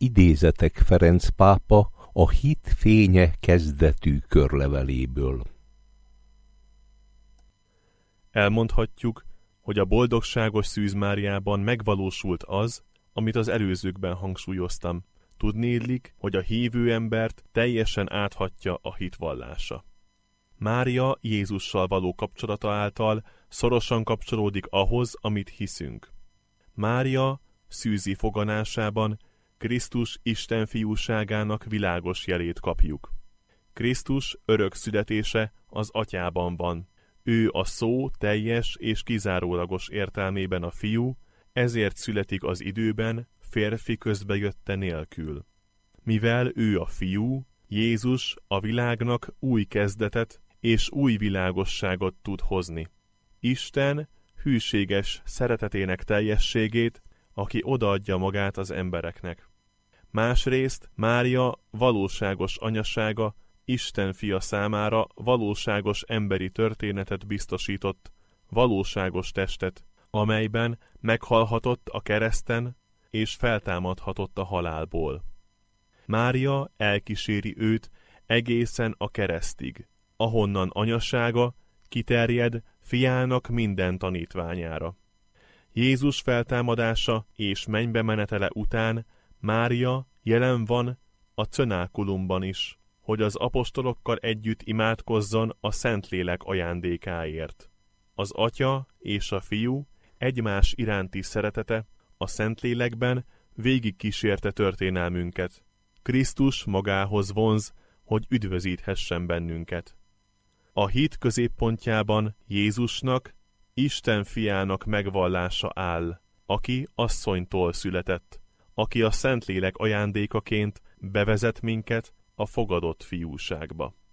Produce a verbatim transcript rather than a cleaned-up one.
idézetek Ferenc pápa a Hit fénye kezdetű körleveléből. Elmondhatjuk, hogy a boldogságos Szűz Máriában megvalósult az, amit az előzőkben hangsúlyoztam. Tudniillik, hogy a hívő embert teljesen áthatja a hitvallása. Mária Jézussal való kapcsolata által szorosan kapcsolódik ahhoz, amit hiszünk. Mária szűzi foganásában Krisztus Isten fiúságának világos jelét kapjuk. Krisztus örök születése az Atyában van. Ő a szó teljes és kizárólagos értelmében a fiú, ezért születik az időben, férfi közbejötte nélkül. Mivel ő a fiú, Jézus a világnak új kezdetet és új világosságot tud hozni. Isten hűséges szeretetének teljességét, aki odaadja magát az embereknek. Másrészt Mária valóságos anyasága Isten fia számára valóságos emberi történetet biztosított, valóságos testet, amelyben meghalhatott a kereszten és feltámadhatott a halálból. Mária elkíséri őt egészen a keresztig, ahonnan anyasága kiterjed fiának minden tanítványára. Jézus feltámadása és mennybe menetele után Mária jelen van a cönákulumban is, hogy az apostolokkal együtt imádkozzon a Szentlélek ajándékáért. Az Atya és a Fiú egymás iránti szeretete a Szentlélekben végigkísérte történelmünket. Krisztus magához vonz, hogy üdvözíthessen bennünket. A hit középpontjában Jézusnak, Isten fiának megvallása áll, aki asszonytól született, aki a Szentlélek ajándékaként bevezet minket a fogadott fiúságba.